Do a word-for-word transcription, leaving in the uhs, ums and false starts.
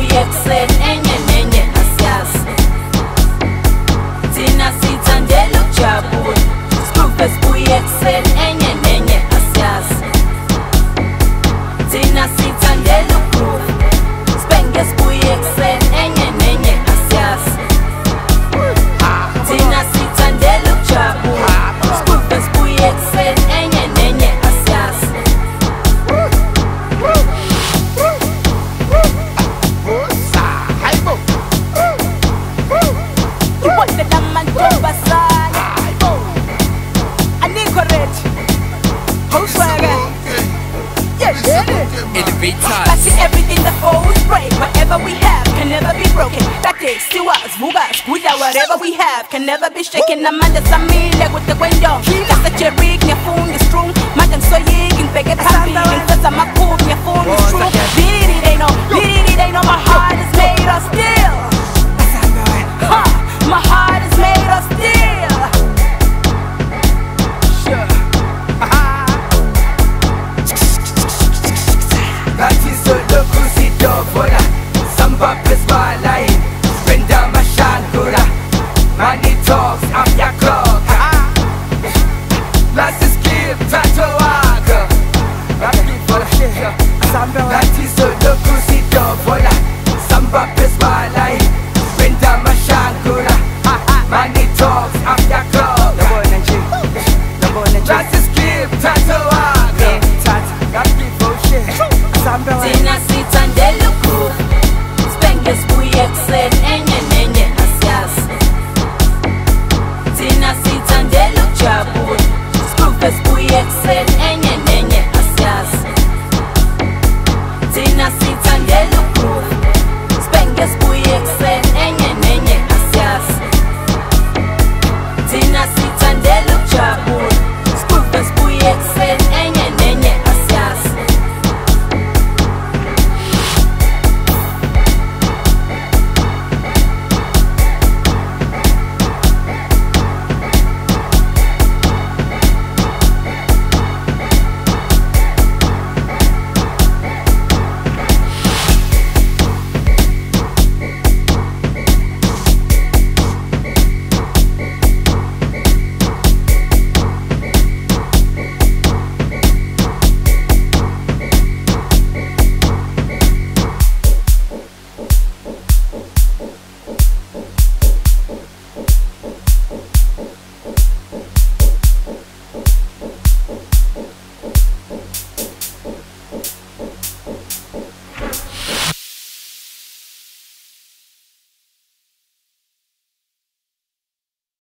sibuye ekuseni enye nenye asiyazi. Thina sithandela ukujabula, Screwfest sibuye ekuseni enye nenye asiyazi. Thina sithandela ukugroove, Spenge sibuye ekuseni enye nenye asiyazi. Thina sithandela ukujabula, Screwfest sibuye ekuseni enye nenye asiyazi. I see everything that goes break. Whatever we have can never be broken. That is, still us, vugas, guida, whatever we have can never be shaken. Amanda Samile with the window. That's a cherry, your phone is true. Madam Soyig, and Beggar Papi, and Fessa Makoop, your phone is true. Diddy, they know, Diddy, they know my heart is made of steel. Ha, my heart is made of steel. That is so loco, si dovola. Samba plus my line. Brenda Mashangura. Money talks, I'm your clock. Last is skip, Tatoaga. That is so loco, si dovola. Samba plus my line. Brenda Mashangura. Money talks, I'm your clock. Last is skip, Tatoaga. Thina